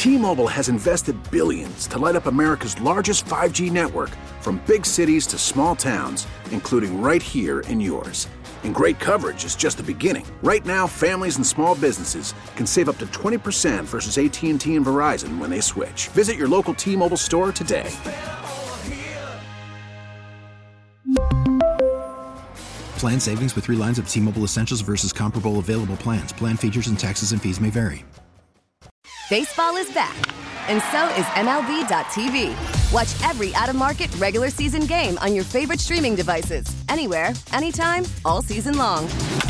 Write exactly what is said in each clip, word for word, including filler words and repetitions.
T-Mobile has invested billions to light up America's largest five G network, from big cities to small towns, including right here in yours. And great coverage is just the beginning. Right now, families and small businesses can save up to twenty percent versus A T and T and Verizon when they switch. Visit your local T-Mobile store today. Plan savings with three lines of T-Mobile Essentials versus comparable available plans. Plan features and taxes and fees may vary. Baseball is back, and so is M L B dot T V. Watch every out-of-market regular season game on your favorite streaming devices, anywhere, anytime, all season long.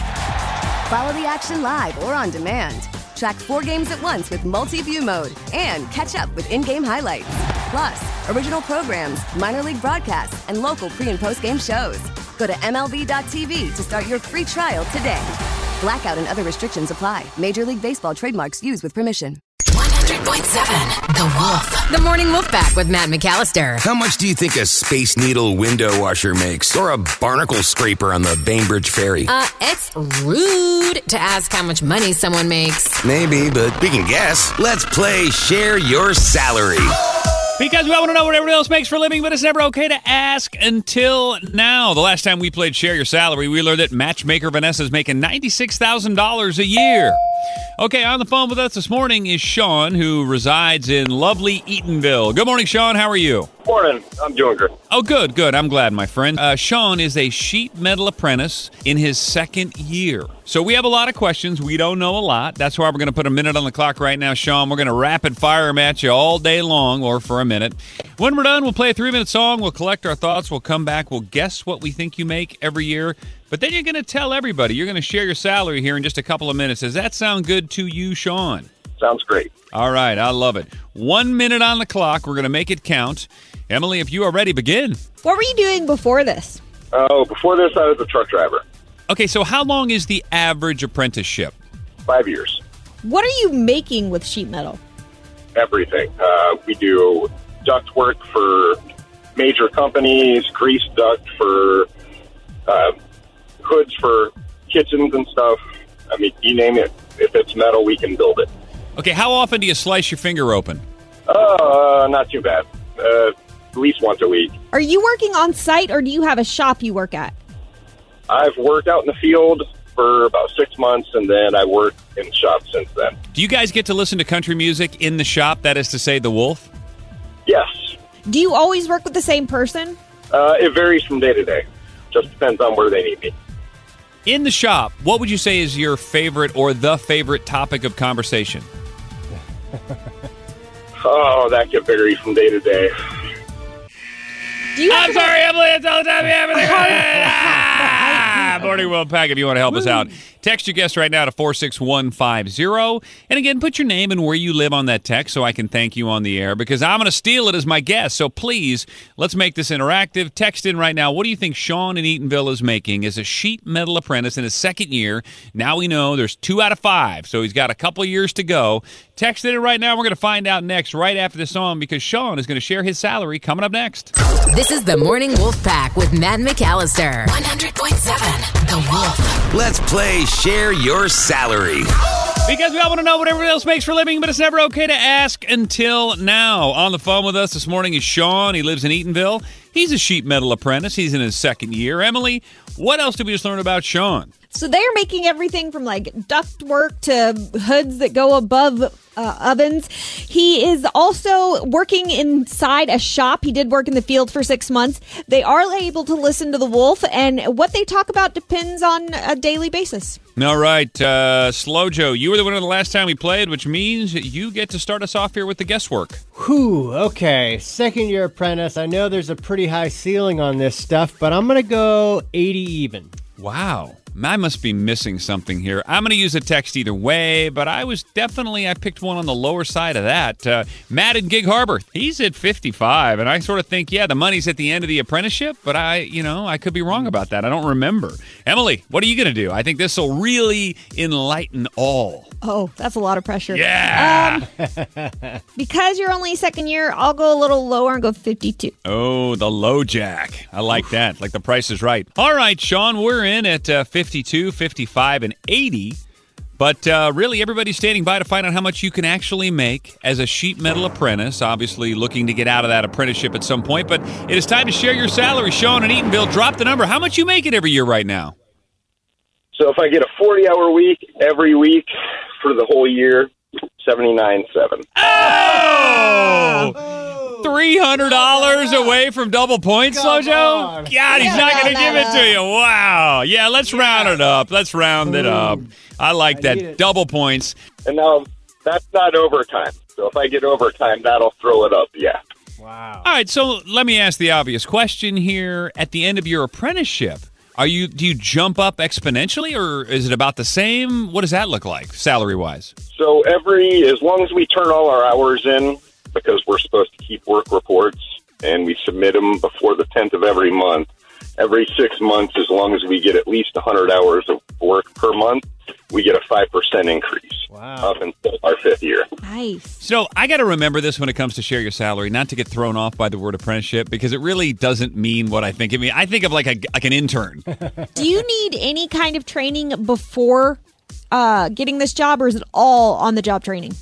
Follow the action live or on demand. Track four games at once with multi-view mode and catch up with in-game highlights. Plus, original programs, minor league broadcasts, and local pre- and post-game shows. Go to M L B dot T V to start your free trial today. Blackout and other restrictions apply. Major League Baseball trademarks used with permission. one hundred point seven The Wolf. The Morning Wolf Pack with Matt McAllister. How much do you think a Space Needle window washer makes? Or a barnacle scraper on the Bainbridge Ferry? Uh, it's rude to ask how much money someone makes. Maybe, but we can guess. Let's play Share Your Salary. Because we all want to know what everybody else makes for a living, but it's never okay to ask until now. The last time we played Share Your Salary, we learned that matchmaker Vanessa's making ninety-six thousand dollars a year. Okay, on the phone with us this morning is Sean, who resides in lovely Eatonville. Good morning, Sean. How are you? Morning. I'm doing good. Oh, good, good. I'm glad, my friend. Uh, Sean is a sheet metal apprentice in his second year. So we have a lot of questions. We don't know a lot. That's why we're going to put a minute on the clock right now, Sean. We're going to rapid fire them at you all day long, or for a minute. When we're done, we'll play a three-minute song. We'll collect our thoughts. We'll come back. We'll guess what we think you make every year. But then you're going to tell everybody. You're going to share your salary here in just a couple of minutes. Does that sound good to you, Sean? Sounds great. All right. I love it. One minute on the clock. We're going to make it count. Emily, if you are ready, begin. What were you doing before this? Oh, before this, I was a truck driver. Okay, so how long is the average apprenticeship? Five years. What are you making with sheet metal? Everything. Uh, we do duct work for major companies, grease duct for uh, hoods for kitchens and stuff. I mean, you name it. If it's metal, we can build it. Okay, how often do you slice your finger open? Uh, not too bad. Uh, at least once a week. Are you working on site, or do you have a shop you work at? I've worked out in the field for about six months, and then I worked in the shop since then. Do you guys get to listen to country music in the shop, that is to say, the Wolf? Yes. Do you always work with the same person? Uh, it varies from day to day. Just depends on where they need me. In the shop, what would you say is your favorite or the favorite topic of conversation? Oh, that can vary from day to day. Do you I'm sorry, Emily. It's all the time we have in ah, Morning Wolf Pack, if you want to help us out. Text your guest right now to four six one five zero. And again, put your name and where you live on that text so I can thank you on the air, because I'm going to steal it as my guest. So please, let's make this interactive. Text in right now. What do you think Sean in Eatonville is making as a sheet metal apprentice in his second year? Now we know there's two out of five, so he's got a couple years to go. Text it in right now. We're going to find out next, right after the song, because Sean is going to share his salary coming up next. This is the Morning Wolf Pack with Matt McAllister. one hundred point seven The Wolf. Let's play Share Your Salary. Because we all want to know what everyone else makes for a living, but it's never okay to ask until now. On the phone with us this morning is Sean. He lives in Eatonville. He's a sheet metal apprentice. He's in his second year. Emily, what else did we just learn about Sean? So they're making everything from like duct work to hoods that go above uh, ovens. He is also working inside a shop. He did work in the field for six months. They are able to listen to the Wolf, and what they talk about depends on a daily basis. All right, uh, Slow Joe, you were the winner the last time we played, which means you get to start us off here with the guesswork. Whew, okay. Second year apprentice. I know there's a pretty high ceiling on this stuff, but I'm going to go eighty even. Wow. I must be missing something here. I'm going to use a text either way, but I was definitely, I picked one on the lower side of that. Uh, Matt in Gig Harbor, he's at fifty-five, and I sort of think, yeah, the money's at the end of the apprenticeship, but I, you know, I could be wrong about that. I don't remember. Emily, what are you going to do? I think this will really enlighten all. Oh, that's a lot of pressure. Yeah. Um, because you're only second year, I'll go a little lower and go fifty-two. Oh, the low jack. I like that. Like the Price is Right. All right, Sean, we're in at uh, fifty-two, fifty-five, and eighty. But uh, really, everybody's standing by to find out how much you can actually make as a sheet metal apprentice. Obviously, looking to get out of that apprenticeship at some point. But it is time to share your salary. Sean and Eatonville, drop the number. How much you making every year right now? So if I get a forty-hour week every week for the whole year, seventy-nine seven. Oh! three hundred dollars away from double points, Come Slojo? on. God, he's not going to give it to you. Wow. Yeah, let's round it up. Let's round it up. I like I that. need it. Double points. And now that's not overtime. So if I get overtime, that'll throw it up, yeah. Wow. All right, so let me ask the obvious question here. At the end of your apprenticeship, are you do you jump up exponentially, or is it about the same? What does that look like, salary-wise? So every, as long as we turn all our hours in, because we're supposed to keep work reports, and we submit them before the tenth of every month. Every six months, as long as we get at least one hundred hours of work per month, we get a five percent increase Wow. up until our fifth year. Nice. So I got to remember this when it comes to share your salary, not to get thrown off by the word apprenticeship, because it really doesn't mean what I think it means. I think of like a like an intern. Do you need any kind of training before uh, getting this job, or is it all on the job training?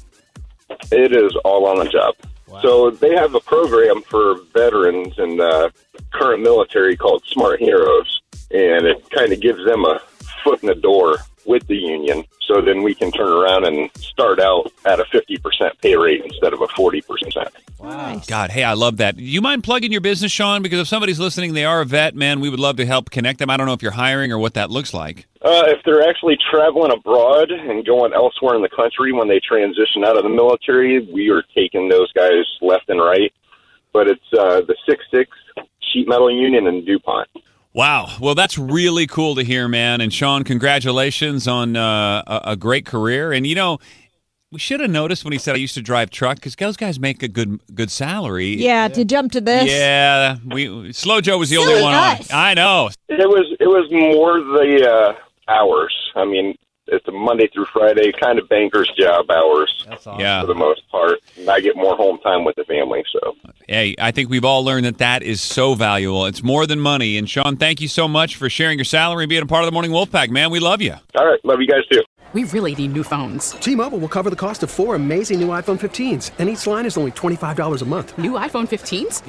It is all on the job. Wow. So they have a program for veterans and uh, current military called Smart Heroes, and it kind of gives them a foot in the door with the union. So then we can turn around and start out at a fifty percent pay rate instead of a forty percent. Wow. God, hey, I love that. Do you mind plugging your business, Sean? Because if somebody's listening, they are a vet, man, we would love to help connect them. I don't know if you're hiring or what that looks like. Uh, if they're actually traveling abroad and going elsewhere in the country when they transition out of the military, we are taking those guys left and right. But it's uh, the six six Sheet Metal Union in DuPont. Wow. Well, that's really cool to hear, man. And Sean, congratulations on uh, a, a great career. And, you know, we should have noticed when he said I used to drive truck, because those guys make a good good salary. Yeah, to jump to this. Yeah. We Slow Joe was the Silly only one on. us. I know. It was it was more the uh, hours. I mean, it's a Monday through Friday kind of banker's job hours That's awesome. Yeah. for the most part. And I get more home time with the family. So Hey, I think we've all learned that that is so valuable. It's more than money. And, Sean, thank you so much for sharing your salary and being a part of the Morning Wolfpack, man. We love you. all right, love you guys too. We really need new phones. T-Mobile will cover the cost of four amazing new iPhone fifteens, and each line is only twenty-five dollars a month. New iPhone fifteens?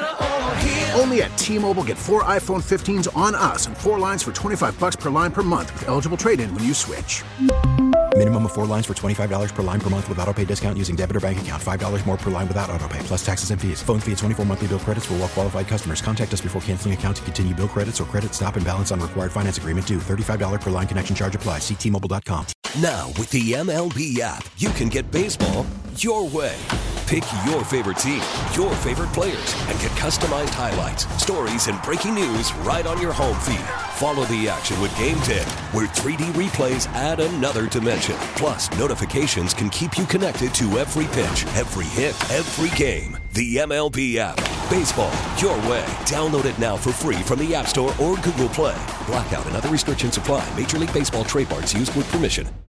Only at T-Mobile, get four iPhone fifteens on us and four lines for twenty-five bucks per line per month with eligible trade-in when you switch. Minimum of four lines for twenty-five dollars per line per month with autopay discount using debit or bank account. five dollars more per line without autopay, plus taxes and fees. Phone fee at twenty-four monthly bill credits for well-qualified customers. Contact us before canceling account to continue bill credits or credit stop and balance on required finance agreement due. thirty-five dollars per line connection charge applies. See T Mobile dot com. Now, with the M L B app, you can get baseball your way. Pick your favorite team, your favorite players, and get customized highlights, stories, and breaking news right on your home feed. Follow the action with Game ten, where three D replays add another dimension. Plus, notifications can keep you connected to every pitch, every hit, every game. The M L B app. Baseball your way. Download it now for free from the App Store or Google Play. Blackout and other restrictions apply. Major League Baseball trademarks used with permission.